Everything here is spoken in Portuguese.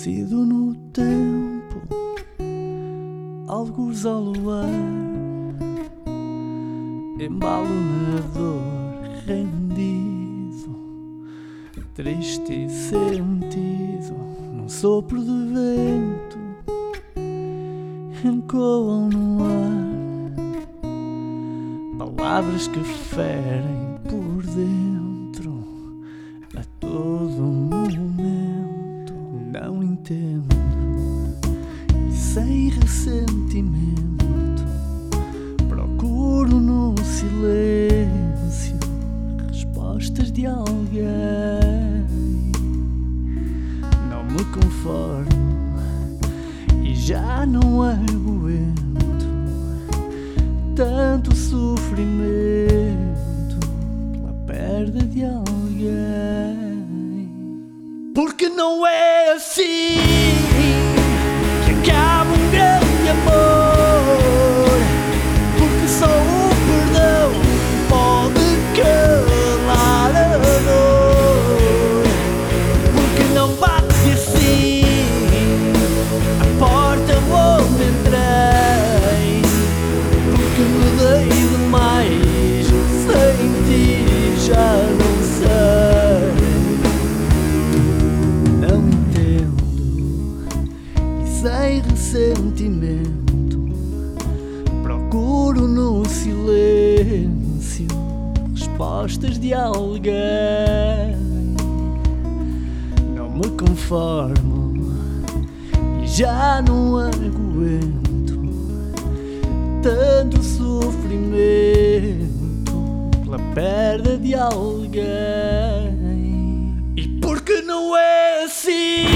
Esquecido no tempo, algures ao luar, embalo na dor, rendido, triste e sentido, num sopro de vento, ecoam no ar, palavras que ferem por dentro, a todo momento. Não entendo e sem ressentimento procuro no silêncio respostas de alguém. Não me conformo e já não aguento tanto sofrimento pela perda de alguém. Porque não é assim que acaba um grande amor, porque só o perdão pode calar a dor. Porque não bate assim a porta onde entrei, porque me dei demais sem ti, já não sei. Não entendo e sem ressentimento procuro no silêncio respostas de alguém. Não me conformo e já não aguento tanto sofrimento pela perda de alguém. E porque não é assim